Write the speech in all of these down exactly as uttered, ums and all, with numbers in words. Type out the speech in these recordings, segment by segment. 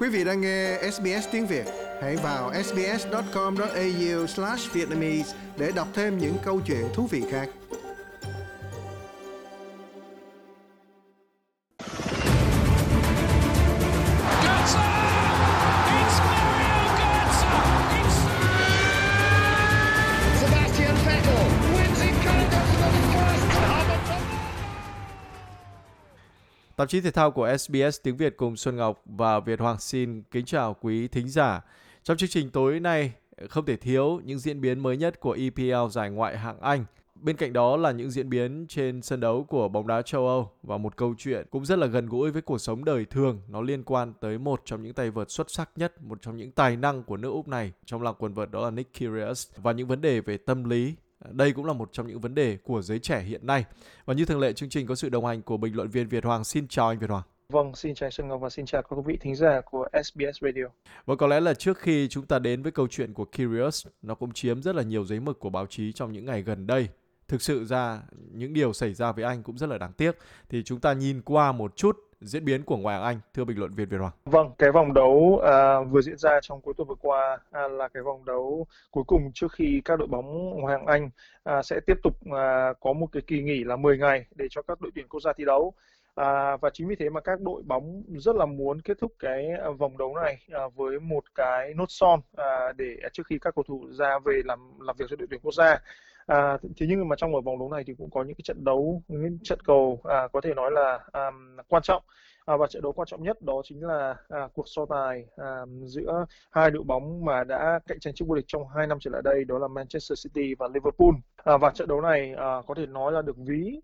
Quý vị đang nghe ét bê ét tiếng Việt. Hãy vào sbs chấm com chấm au slash vietnamese để đọc thêm những câu chuyện thú vị khác. Tạp chí thể thao của ét bê ét tiếng Việt cùng Xuân Ngọc và Việt Hoàng xin kính chào quý thính giả. Trong chương trình tối nay không thể thiếu những diễn biến mới nhất của e pê lờ giải Ngoại hạng Anh. Bên cạnh đó là những diễn biến trên sân đấu của bóng đá châu Âu và một câu chuyện cũng rất là gần gũi với cuộc sống đời thường. Nó liên quan tới một trong những tay vợt xuất sắc nhất, một trong những tài năng của nước Úc này trong làng quần vợt, đó là Nick Kyrgios, và những vấn đề về tâm lý. Đây cũng là một trong những vấn đề của giới trẻ hiện nay. Và như thường lệ, chương trình có sự đồng hành của bình luận viên Việt Hoàng. Xin chào anh Việt Hoàng. Vâng, xin chào Xuân Ngọc và xin chào các quý vị thính giả của ét bê ét Radio. Và có lẽ là trước khi chúng ta đến với câu chuyện của Kyrgios, nó cũng chiếm rất là nhiều giấy mực của báo chí trong những ngày gần đây. Thực sự ra, những điều xảy ra với anh cũng rất là đáng tiếc. Thì chúng ta nhìn qua một chút diễn biến của Ngoại hạng Anh, thưa bình luận viên Việt Hoàng. Vâng, cái vòng đấu à, vừa diễn ra trong cuối tuần vừa qua à, là cái vòng đấu cuối cùng trước khi các đội bóng Ngoại hạng Anh à, sẽ tiếp tục à, có một cái kỳ nghỉ là mười ngày để cho các đội tuyển quốc gia thi đấu. À, và chính vì thế mà các đội bóng rất là muốn kết thúc cái vòng đấu này à, với một cái nốt son à, để trước khi các cầu thủ ra về làm làm việc cho đội tuyển quốc gia. À, thế nhưng mà trong ở vòng đấu này thì cũng có những cái trận đấu, những trận cầu à, có thể nói là à, quan trọng. À, và trận đấu quan trọng nhất đó chính là à, cuộc so tài à, giữa hai đội bóng mà đã cạnh tranh chức vô địch trong hai năm trở lại đây, đó là Manchester City và Liverpool. À, và trận đấu này à, có thể nói là được ví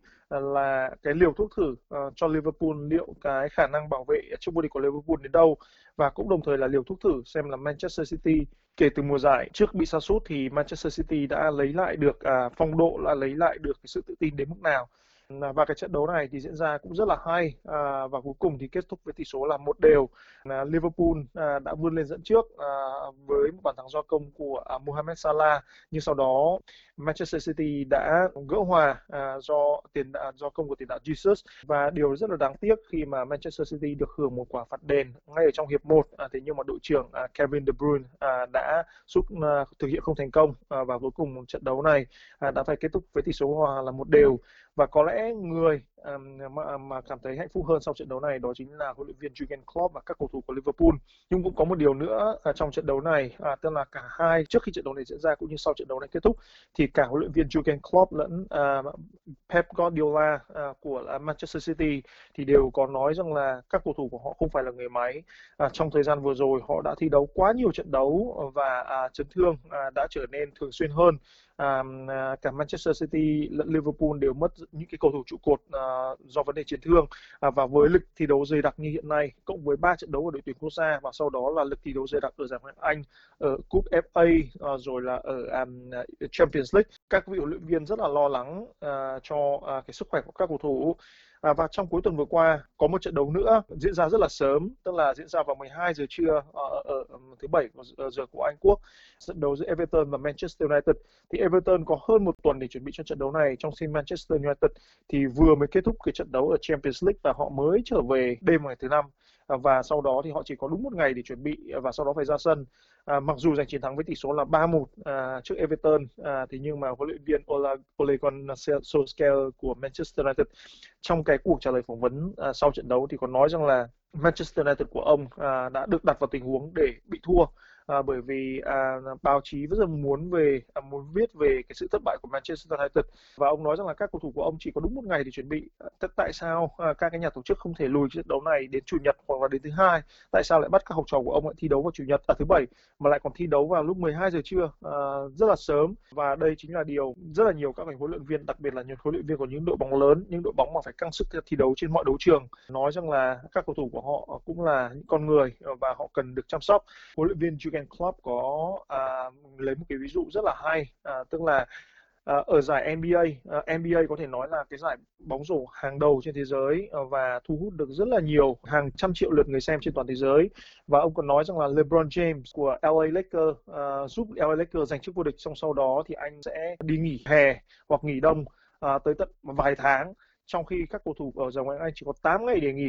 là cái liều thuốc thử uh, cho Liverpool, liệu cái khả năng bảo vệ chức vô địch của Liverpool đến đâu, và cũng đồng thời là liều thuốc thử xem là Manchester City kể từ mùa giải trước bị sa sút thì Manchester City đã lấy lại được uh, phong độ, là lấy lại được cái sự tự tin đến mức nào. Và cái trận đấu này thì diễn ra cũng rất là hay à, và cuối cùng thì kết thúc với tỷ số là một đều. À, Liverpool à, đã vươn lên dẫn trước à, với một bàn thắng do công của à, Mohamed Salah, nhưng sau đó Manchester City đã gỡ hòa à, do tiền đạo, do công của tiền đạo Jesus. Và điều rất là đáng tiếc khi mà Manchester City được hưởng một quả phạt đền ngay ở trong hiệp một, à, thế nhưng mà đội trưởng à, Kevin De Bruyne à, đã giúp à, thực hiện không thành công, à, và cuối cùng trận đấu này à, đã phải kết thúc với tỷ số hòa là một đều. Và có lẽ người um, mà, mà cảm thấy hạnh phúc hơn sau trận đấu này đó chính là huấn luyện viên Jurgen Klopp và các cầu thủ của Liverpool. Nhưng cũng có một điều nữa à, trong trận đấu này, à, tức là cả hai, trước khi trận đấu này diễn ra cũng như sau trận đấu này kết thúc, thì cả huấn luyện viên Jurgen Klopp lẫn à, Pep Guardiola à, của à, Manchester City thì đều có nói rằng là các cầu thủ của họ không phải là người máy. À, trong thời gian vừa rồi họ đã thi đấu quá nhiều trận đấu và à, chấn thương à, đã trở nên thường xuyên hơn. À, cả Manchester City lẫn Liverpool đều mất những cái cầu thủ trụ cột à, do vấn đề chấn thương, à, và với lực thi đấu dày đặc như hiện nay, cộng với ba trận đấu ở đội tuyển quốc gia và sau đó là lực thi đấu dày đặc ở giải Ngoại hạng Anh, ở Cúp ép a, à, rồi là ở um, Champions League, các vị huấn luyện viên rất là lo lắng à, cho à, cái sức khỏe của các cầu thủ. À, và trong cuối tuần vừa qua có một trận đấu nữa diễn ra rất là sớm, tức là diễn ra vào mười hai giờ trưa ở, ở, ở thứ bảy ở giờ của Anh Quốc, trận đấu giữa Everton và Manchester United. Thì Everton có hơn một tuần để chuẩn bị cho trận đấu này, trong khi Manchester United thì vừa mới kết thúc cái trận đấu ở Champions League và họ mới trở về đêm ngày thứ năm, à, và sau đó thì họ chỉ có đúng một ngày để chuẩn bị và sau đó phải ra sân. À, mặc dù giành chiến thắng với tỷ số là ba một à, trước Everton, à, thì nhưng mà huấn luyện viên Ole, Ole Gunnar Solskjaer của Manchester United trong cái cuộc trả lời phỏng vấn à, sau trận đấu thì có nói rằng là Manchester United của ông à, đã được đặt vào tình huống để bị thua. À, bởi vì à, báo chí rất là muốn về à, muốn viết về cái sự thất bại của Manchester United, và ông nói rằng là các cầu thủ của ông chỉ có đúng một ngày để chuẩn bị. À, tại sao à, các cái nhà tổ chức không thể lùi trận đấu này đến chủ nhật hoặc là đến thứ hai? Tại sao lại bắt các học trò của ông lại thi đấu vào chủ nhật, à thứ bảy, mà lại còn thi đấu vào lúc mười hai giờ trưa, à, rất là sớm? Và đây chính là điều rất là nhiều các huấn luyện viên, đặc biệt là những huấn luyện viên của những đội bóng lớn, những đội bóng mà phải căng sức thi đấu trên mọi đấu trường, nói rằng là các cầu thủ của họ cũng là những con người và họ cần được chăm sóc. Huấn luyện viên Jurgen Klopp có à, lấy một cái ví dụ rất là hay, à, tức là à, ở giải en bi ây, à, en bi ây có thể nói là cái giải bóng rổ hàng đầu trên thế giới à, và thu hút được rất là nhiều, hàng trăm triệu lượt người xem trên toàn thế giới. Và ông còn nói rằng là LeBron James của lờ a Lakers à, giúp lờ a Lakers giành chức vô địch, xong sau đó thì anh sẽ đi nghỉ hè hoặc nghỉ đông à, tới tận vài tháng, trong khi các cầu thủ ở giải Ngoại hạng Anh chỉ có tám ngày để nghỉ.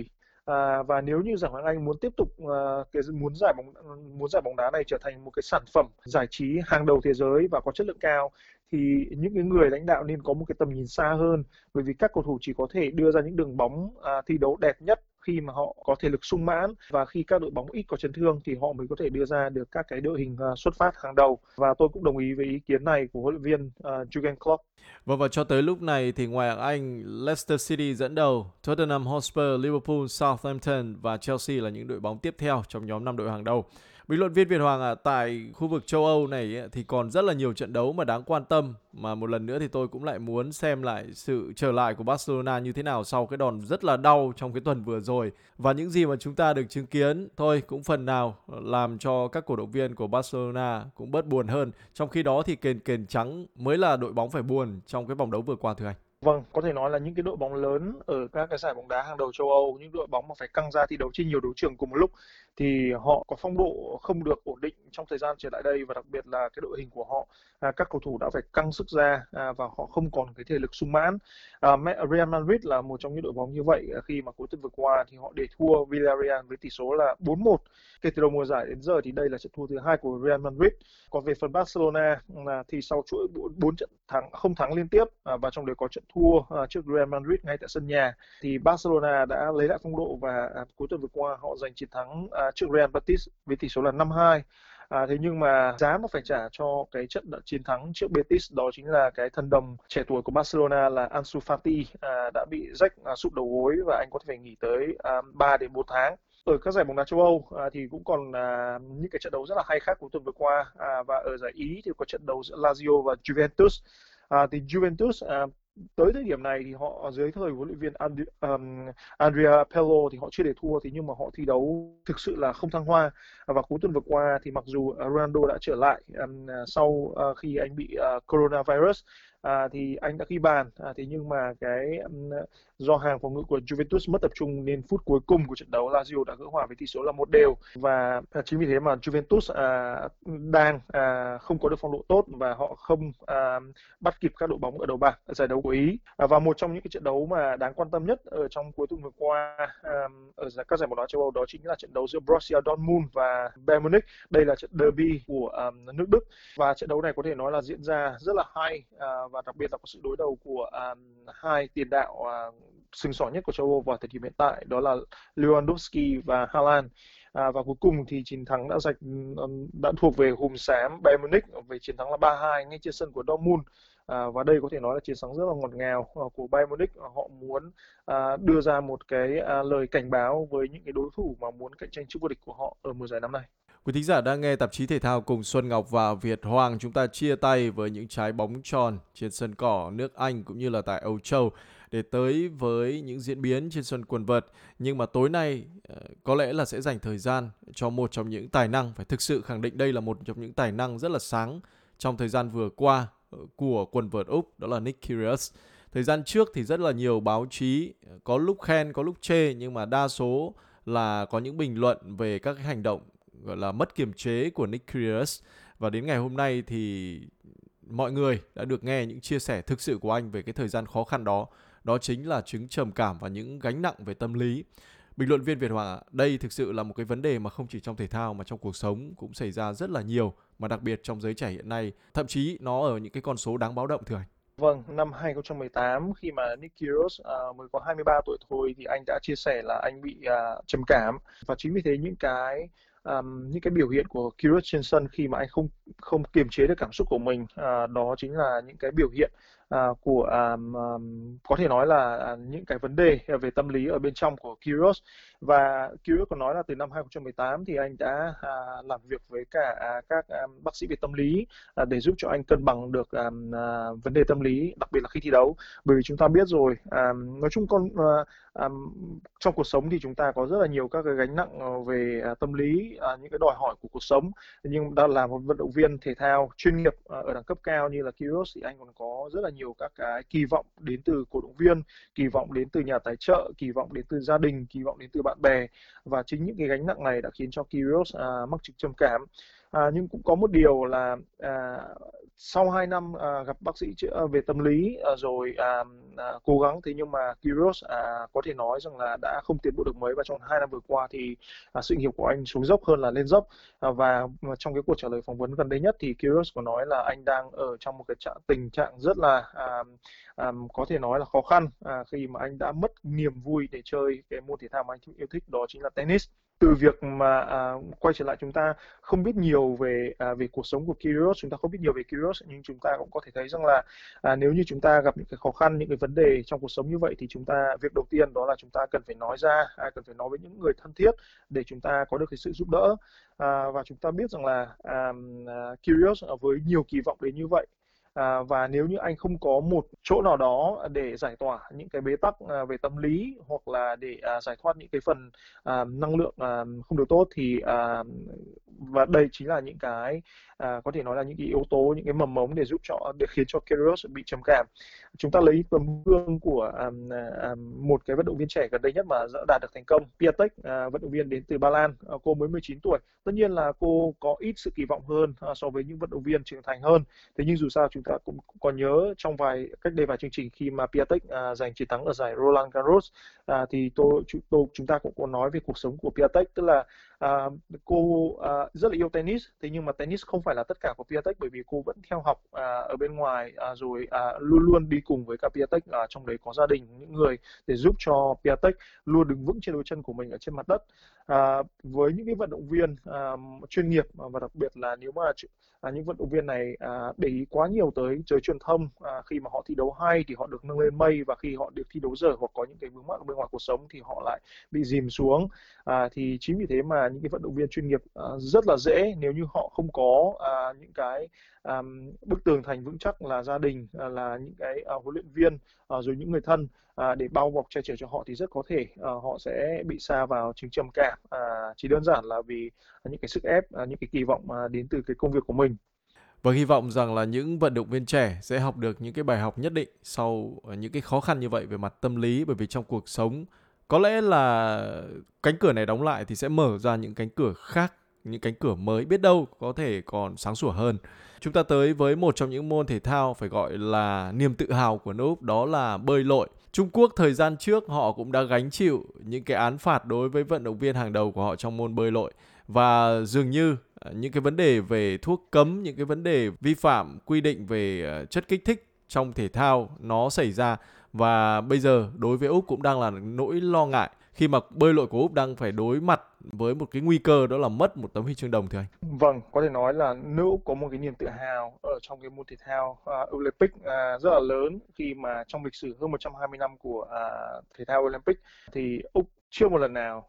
À, và nếu như giải Ngoại hạng Anh muốn tiếp tục à, cái muốn giải bóng muốn giải bóng đá này trở thành một cái sản phẩm giải trí hàng đầu thế giới và có chất lượng cao, thì những cái người lãnh đạo nên có một cái tầm nhìn xa hơn, bởi vì các cầu thủ chỉ có thể đưa ra những đường bóng à, thi đấu đẹp nhất khi mà họ có thể lực sung mãn, và khi các đội bóng ít có chấn thương thì họ mới có thể đưa ra được các cái đội hình à, xuất phát hàng đầu. Và tôi cũng đồng ý với ý kiến này của huấn luyện viên uh, Jurgen Klopp. Và và cho tới lúc này thì ngoài hạng Anh, Leicester City dẫn đầu, Tottenham Hotspur, Liverpool, Southampton và Chelsea là những đội bóng tiếp theo trong nhóm năm đội hàng đầu. Bình luận viên Việt Hoàng à, tại khu vực châu Âu này ấy, thì còn rất là nhiều trận đấu mà đáng quan tâm, mà một lần nữa thì tôi cũng lại muốn xem lại sự trở lại của Barcelona như thế nào sau cái đòn rất là đau trong cái tuần vừa rồi, và những gì mà chúng ta được chứng kiến thôi cũng phần nào làm cho các cổ động viên của Barcelona cũng bớt buồn hơn. Trong khi đó thì kền kền trắng mới là đội bóng phải buồn trong cái vòng đấu vừa qua, thưa anh. Vâng, có thể nói là những cái đội bóng lớn ở các cái giải bóng đá hàng đầu châu Âu, những đội bóng mà phải căng ra thi đấu trên nhiều đấu trường cùng một lúc, thì họ có phong độ không được ổn định trong thời gian trở lại đây, và đặc biệt là cái đội hình của họ, à, các cầu thủ đã phải căng sức ra à, và họ không còn cái thể lực sung mãn. À, Real Madrid là một trong những đội bóng như vậy, khi mà cuối tuần vừa qua thì họ để thua Villarreal với tỷ số là bốn một. Kể từ đầu mùa giải đến giờ thì đây là trận thua thứ hai của Real Madrid. Còn về phần Barcelona là thì sau chuỗi bốn trận thắng không thắng liên tiếp à, và trong đó có trận thua à, trước Real Madrid ngay tại sân nhà, thì Barcelona đã lấy lại phong độ, và à, cuối tuần vừa qua họ giành chiến thắng à, trước Real Betis với tỷ số là năm hai. À, thế nhưng mà giá mà phải trả cho cái trận chiến thắng trước Betis đó chính là cái thần đồng trẻ tuổi của Barcelona là Ansu Fati à, đã bị rách à, sụp đầu gối, và anh có thể phải nghỉ tới à, ba đến bốn tháng. Ở các giải bóng đá châu Âu à, thì cũng còn à, những cái trận đấu rất là hay khác của tuần vừa qua, à, và ở giải Ý thì có trận đấu giữa Lazio và Juventus. À, thì Juventus à, tới thời điểm này thì họ dưới thời huấn luyện viên And, um, Andrea Pirlo thì họ chưa để thua, thì nhưng mà họ thi đấu thực sự là không thăng hoa. À, và cuối tuần vừa qua thì mặc dù Ronaldo đã trở lại um, sau uh, khi anh bị uh, coronavirus, à, thì anh đã ghi bàn, à, thế nhưng mà cái um, do hàng phòng ngự của Juventus mất tập trung nên phút cuối cùng của trận đấu Lazio đã gỡ hòa với tỷ số là một đều, và à, chính vì thế mà Juventus à, đang à, không có được phong độ tốt, và họ không à, bắt kịp các đội bóng ở đầu bảng ở giải đấu của Ý. À, và một trong những cái trận đấu mà đáng quan tâm nhất ở trong cuối tuần vừa qua à, ở các giải bóng đá châu Âu đó chính là trận đấu giữa Borussia Dortmund và Bayern Munich. Đây là trận derby của um, nước Đức, và trận đấu này có thể nói là diễn ra rất là hay, uh, và đặc biệt là có sự đối đầu của um, hai tiền đạo uh, sừng sỏ nhất của châu Âu vào thời điểm hiện tại, đó là Lewandowski và Haaland. À, và cuối cùng thì chiến thắng đã giành đã thuộc về hùm xám Bayern Munich với chiến thắng là ba hai ngay trên sân của Dortmund. À, và đây có thể nói là chiến thắng rất là ngọt ngào uh, của Bayern Munich. Uh, họ muốn uh, đưa ra một cái uh, lời cảnh báo với những cái đối thủ mà muốn cạnh tranh chức vô địch của họ ở mùa giải năm nay. Quý thính giả đang nghe tạp chí thể thao cùng Xuân Ngọc và Việt Hoàng. Chúng ta chia tay với những trái bóng tròn trên sân cỏ nước Anh cũng như là tại Âu Châu để tới với những diễn biến trên sân quần vợt. Nhưng mà tối nay có lẽ là sẽ dành thời gian cho một trong những tài năng, phải thực sự khẳng định đây là một trong những tài năng rất là sáng trong thời gian vừa qua của quần vợt Úc, đó là Nick Kyrgios. Thời gian trước thì rất là nhiều báo chí có lúc khen có lúc chê, nhưng mà đa số là có những bình luận về các cái hành động gọi là mất kiềm chế của Nick Kyrgios. Và đến ngày hôm nay thì mọi người đã được nghe những chia sẻ thực sự của anh về cái thời gian khó khăn đó. Đó chính là chứng trầm cảm và những gánh nặng về tâm lý. Bình luận viên Việt Hoàng, đây thực sự là một cái vấn đề mà không chỉ trong thể thao mà trong cuộc sống cũng xảy ra rất là nhiều, mà đặc biệt trong giới trẻ hiện nay, thậm chí nó ở những cái con số đáng báo động, thưa anh. Vâng, năm hai không một tám khi mà Nick Kyrgios uh, mới có hai mươi ba tuổi thôi thì anh đã chia sẻ là anh bị uh, trầm cảm, và chính vì thế những cái um, những cái biểu hiện của Kyrgios trên sân khi mà anh không không kiềm chế được cảm xúc của mình, uh, đó chính là những cái biểu hiện uh, của um, um, có thể nói là uh, những cái vấn đề về tâm lý ở bên trong của Kyrgios. Và Kyrgios còn nói là từ năm hai không một tám thì anh đã uh, làm việc với cả uh, các um, bác sĩ về tâm lý uh, để giúp cho anh cân bằng được um, uh, vấn đề tâm lý, đặc biệt là khi thi đấu. Bởi vì chúng ta biết rồi, um, nói chung con uh, um, trong cuộc sống thì chúng ta có rất là nhiều các cái gánh nặng về uh, tâm lý, uh, những cái đòi hỏi của cuộc sống. Nhưng đã là một vận động viên thể thao chuyên nghiệp uh, ở đẳng cấp cao như là Kyrgios thì anh còn có rất là nhiều các cái kỳ vọng đến từ cổ động viên, kỳ vọng đến từ nhà tài trợ, kỳ vọng đến từ gia đình, kỳ vọng đến từ bạn bè, và chính những cái gánh nặng này đã khiến cho Kyrgios uh, mắc chứng trầm cảm. À, nhưng cũng có một điều là à, sau hai năm à, gặp bác sĩ chữa về tâm lý à, rồi à, à, cố gắng, thế nhưng mà Kyrgios à, có thể nói rằng là đã không tiến bộ được mấy, và trong hai năm vừa qua thì à, sự nghiệp của anh xuống dốc hơn là lên dốc. À, và trong cái cuộc trả lời phỏng vấn gần đây nhất thì Kyrgios có nói là anh đang ở trong một cái trạng, tình trạng rất là à, à, có thể nói là khó khăn à, khi mà anh đã mất niềm vui để chơi cái môn thể thao mà anh yêu thích, đó chính là tennis. Từ việc mà à, quay trở lại, chúng ta không biết nhiều về à, về cuộc sống của Kyrgios, chúng ta không biết nhiều về Kyrgios, nhưng chúng ta cũng có thể thấy rằng là à, nếu như chúng ta gặp những cái khó khăn, những cái vấn đề trong cuộc sống như vậy, thì chúng ta, việc đầu tiên đó là chúng ta cần phải nói ra, à, cần phải nói với những người thân thiết để chúng ta có được cái sự giúp đỡ. À, và chúng ta biết rằng là à, à, Kyrgios với nhiều kỳ vọng đến như vậy, À, và nếu như anh không có một chỗ nào đó để giải tỏa những cái bế tắc à, về tâm lý, hoặc là để à, giải thoát những cái phần à, năng lượng à, không được tốt, thì à, và đây chính là những cái à, có thể nói là những cái yếu tố, những cái mầm mống để giúp cho, để khiến cho Kyrgios bị trầm cảm. Chúng ta lấy tấm gương của à, à, một cái vận động viên trẻ gần đây nhất mà đã đạt được thành công, Piatek, à, vận động viên đến từ Ba Lan. À, cô mới mười chín tuổi, tất nhiên là cô có ít sự kỳ vọng hơn à, so với những vận động viên trưởng thành hơn. Thế nhưng dù sao chúng ta cũng, cũng còn nhớ trong vài cách đây vài chương trình, khi mà Piatek à, giành chiến thắng ở giải Roland Garros, à, thì tôi, tôi chúng ta cũng có nói về cuộc sống của Piatek, tức là à, cô à, rất là yêu tennis, thế nhưng mà tennis không phải là tất cả của Piatek, bởi vì cô vẫn theo học à, ở bên ngoài, à, rồi à, luôn luôn đi cùng với cả Piatek, à, trong đấy có gia đình, những người để giúp cho Piatek luôn đứng vững trên đôi chân của mình ở trên mặt đất. À, với những cái vận động viên à, chuyên nghiệp, và đặc biệt là nếu mà à, những vận động viên này à, để ý quá nhiều tới giới truyền thông, à, khi mà họ thi đấu hay thì họ được nâng lên mây, và khi họ được thi đấu dở hoặc có những cái vướng mắc ở bên ngoài cuộc sống thì họ lại bị dìm xuống. À, thì chính vì thế mà những cái vận động viên chuyên nghiệp à, rất là dễ, nếu như họ không có à, những cái à, bức tường thành vững chắc là gia đình, à, là những cái à, huấn luyện viên, à, rồi những người thân à, để bao bọc che chở cho họ, thì rất có thể à, họ sẽ bị sa vào chứng trầm cảm, à, chỉ đơn giản là vì những cái sức ép, à, những cái kỳ vọng mà đến từ cái công việc của mình. Và hy vọng rằng là những vận động viên trẻ sẽ học được những cái bài học nhất định sau những cái khó khăn như vậy về mặt tâm lý, bởi vì trong cuộc sống có lẽ là cánh cửa này đóng lại thì sẽ mở ra những cánh cửa khác, những cánh cửa mới, biết đâu có thể còn sáng sủa hơn. Chúng ta tới với một trong những môn thể thao phải gọi là niềm tự hào của nước Úc, đó là bơi lội. Trung Quốc thời gian trước họ cũng đã gánh chịu những cái án phạt đối với vận động viên hàng đầu của họ trong môn bơi lội. Và dường như những cái vấn đề về thuốc cấm, những cái vấn đề vi phạm quy định về chất kích thích trong thể thao nó xảy ra. Và bây giờ đối với Úc cũng đang là nỗi lo ngại khi mà bơi lội của Úc đang phải đối mặt với một cái nguy cơ, đó là mất một tấm huy chương đồng, thưa anh. Vâng, có thể nói là nước Úc có một cái niềm tự hào ở trong cái môn thể thao uh, Olympic uh, rất là lớn, khi mà trong lịch sử hơn một trăm hai mươi năm của uh, thể thao Olympic thì Úc chưa một lần nào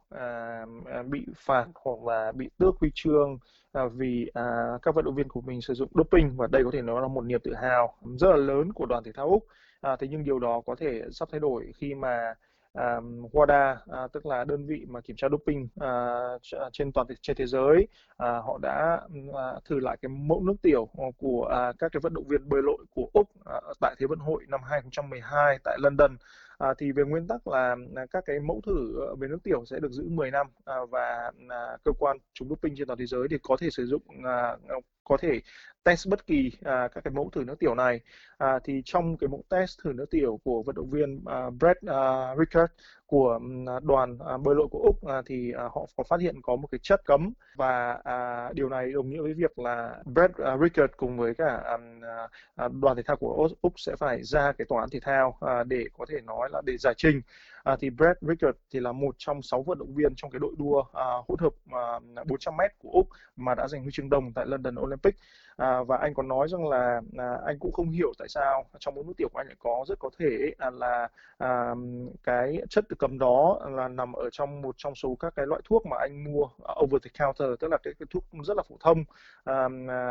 uh, bị phạt hoặc là bị tước huy chương uh, vì uh, các vận động viên của mình sử dụng doping, và đây có thể nói là một niềm tự hào rất là lớn của đoàn thể thao Úc. Uh, thế nhưng điều đó có thể sắp thay đổi khi mà Um, WADA, uh, tức là đơn vị mà kiểm tra doping uh, trên toàn trên thế giới, uh, họ đã uh, thử lại cái mẫu nước tiểu của uh, các cái vận động viên bơi lội của Úc uh, tại Thế vận hội năm hai không một hai tại London. À, thì về nguyên tắc là à, các cái mẫu thử về nước tiểu sẽ được giữ mười năm, à, và à, cơ quan chống doping trên toàn thế giới thì có thể sử dụng à, có thể test bất kỳ à, các cái mẫu thử nước tiểu này. À, thì trong cái mẫu test thử nước tiểu của vận động viên à, Brett à, Rickard của đoàn à, bơi lội của Úc, à, thì à, họ có phát hiện có một cái chất cấm, và à, điều này đồng nghĩa với việc là Brett à, Rickard cùng với cả à, à, đoàn thể thao của Úc sẽ phải ra cái tòa án thể thao à, để có thể nói là để giải trình. À, thì Brett Rickard thì là một trong sáu vận động viên trong cái đội đua à, hỗn hợp à, bốn trăm mét của Úc mà đã giành huy chương đồng tại London Olympic. À, và anh còn nói rằng là à, anh cũng không hiểu tại sao trong mẫu nước tiểu của anh lại có rất có thể à, là à, cái chất tự cấm đó là nằm ở trong một trong số các cái loại thuốc mà anh mua uh, over the counter, tức là cái, cái thuốc rất là phổ thông, à,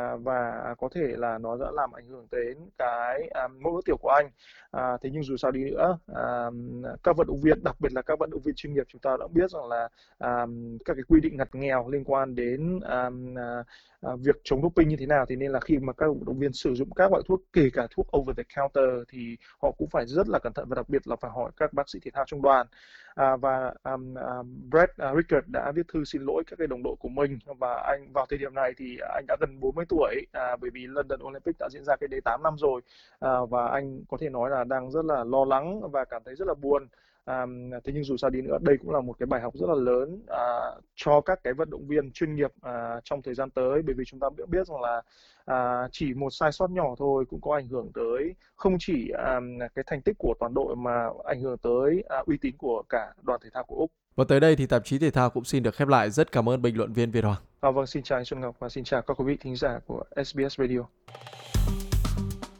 và có thể là nó đã làm ảnh hưởng đến cái à, mẫu nước tiểu của anh. À, thế nhưng dù sao đi nữa, à, các vận động viên, đặc biệt là các vận động viên chuyên nghiệp, chúng ta đã biết rằng là à, các cái quy định ngặt nghèo liên quan đến à, à, việc chống doping như thế nào, thì nên nên là khi mà các vận động viên sử dụng các loại thuốc, kể cả thuốc over the counter, thì họ cũng phải rất là cẩn thận, và đặc biệt là phải hỏi các bác sĩ thể thao trong đoàn. À, và um, um, Brett uh, Rickard đã viết thư xin lỗi các cái đồng đội của mình, và anh vào thời điểm này thì anh đã gần bốn mươi tuổi, à, bởi vì London Olympic đã diễn ra cái đấy tám năm rồi, à, và anh có thể nói là đang rất là lo lắng và cảm thấy rất là buồn. À, thế nhưng dù sao đi nữa, đây cũng là một cái bài học rất là lớn à, cho các cái vận động viên chuyên nghiệp à, trong thời gian tới, bởi vì chúng ta biết biết rằng là à, chỉ một sai sót nhỏ thôi cũng có ảnh hưởng tới không chỉ à, cái thành tích của toàn đội mà ảnh hưởng tới à, uy tín của cả đoàn thể thao của Úc. Và tới đây thì tạp chí thể thao cũng xin được khép lại. Rất cảm ơn bình luận viên Việt Hoàng. À, vâng, xin chào anh Xuân Ngọc và xin chào các quý vị thính giả của ét bê ét Radio.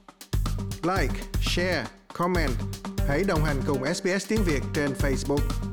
Like, share, comment. Hãy đồng hành cùng ét bê ét tiếng Việt trên Facebook.